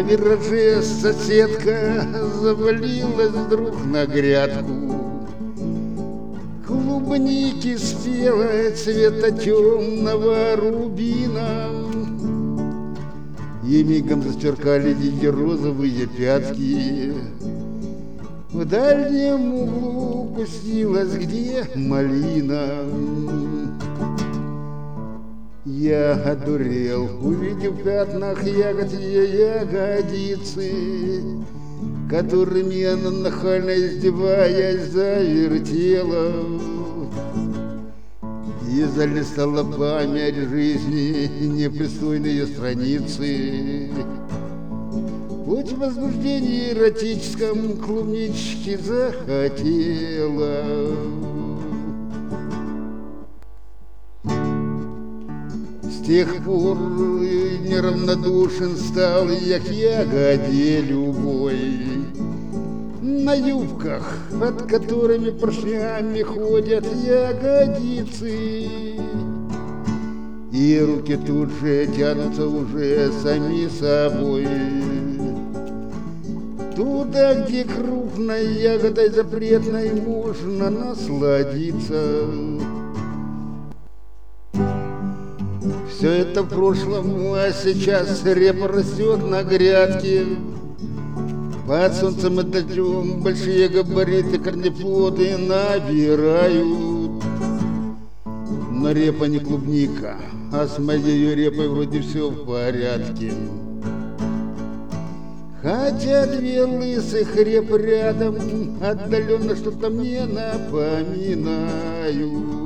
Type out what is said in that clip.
На вираже соседка завалилась вдруг на грядку. Клубники спела цвета темного рубина, и мигом засверкали ее розовые пятки. В дальнем углу кустилась где малина. Я одурел, увидев в пятнах ягод ее ягодицы, которыми она, нахально издеваясь, завертела. И залистала память жизни непристойные страницы. Хоть в возбуждении эротическом клубнички захотела. С тех пор неравнодушен стал я к ягоде любой. На юбках, под которыми поршнями ходят ягодицы, и руки тут же тянутся уже сами собой туда, где крупной ягодой запретной можно насладиться. Все это в прошлом, а сейчас репа растет на грядке. Под солнцем и дождем большие габариты корнеплоды набирают. Но репа не клубника, а с моей репой вроде все в порядке. Хотя две лысых репы рядом отдаленно что-то мне напоминают.